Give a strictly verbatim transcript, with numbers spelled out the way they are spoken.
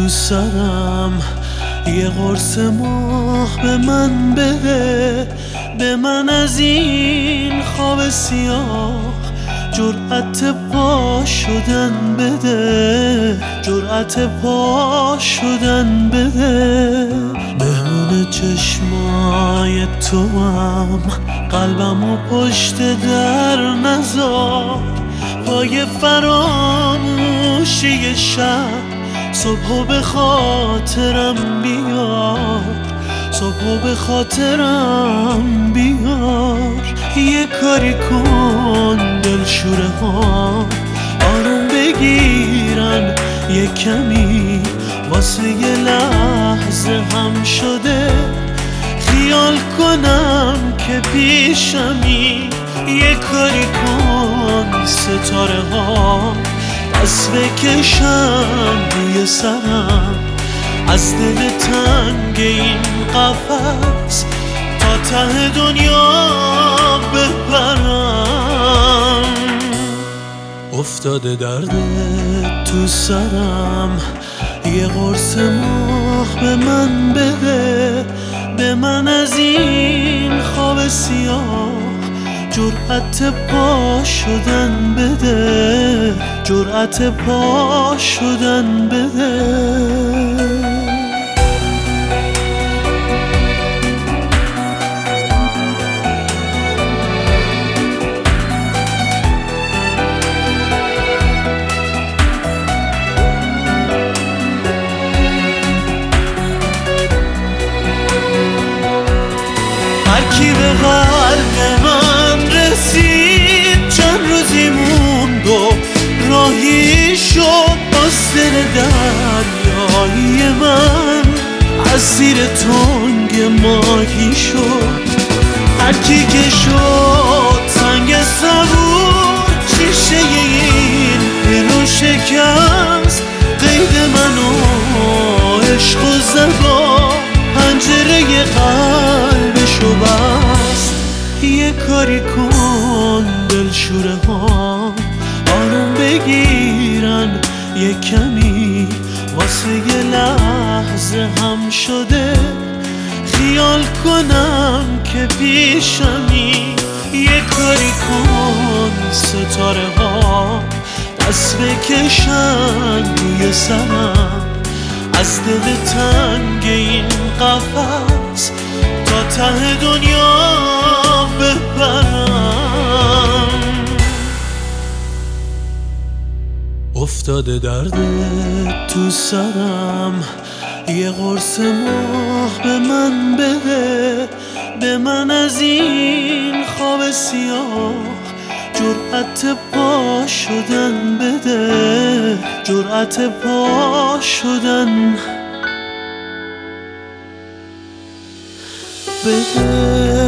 سرم یه قرص ماه به من بده، به من از این خواب سیاه جرأت پا شدن بده، جرأت پا شدن بده. مهمون چشمای تو هم قلبم و پشت در نذار، پای فراموشی شب صبحو به خاطرم بیار، صبحو به خاطرم بیار. یه کاری کن دلشوره ها آروم بگیرن، یه کمی واسه یه لحظه هم شده خیال کنم که پیشمی. یه کاری کن ستاره ها دست بکشن روی سرم، از دل تنگ این قفس تا ته دنیا ببرم. افتاده درد تو سرم یه قرص ماه به من بده، به من از این خواب سیاه جرأت پا شدن بده، جرأت پا شدن بده. هرکی به قلب من رسید چند روزی موند و راهی شد، باز دل دریایی من اسیر تنگ ماهی شد. هرکی که شد سنگ صبور شیشه این دلو شکست، قید منو عشق و زدا پنجره قلبشو بست. یه کاری کن دلشوره ها آروم بگیرن، یه کمی واسه یه لحظه هم شده خیال کنم که پیشمی. یه کاری کن ستاره ها دست بکشن روی سرم، از دل تنگ این قفس تا ته دنیا ببرم. افتاده درد تو سرم یه قرص ماه به من بده، به من از این خواب سیاه جرأت پا شدن بده، جرأت پا شدن بده.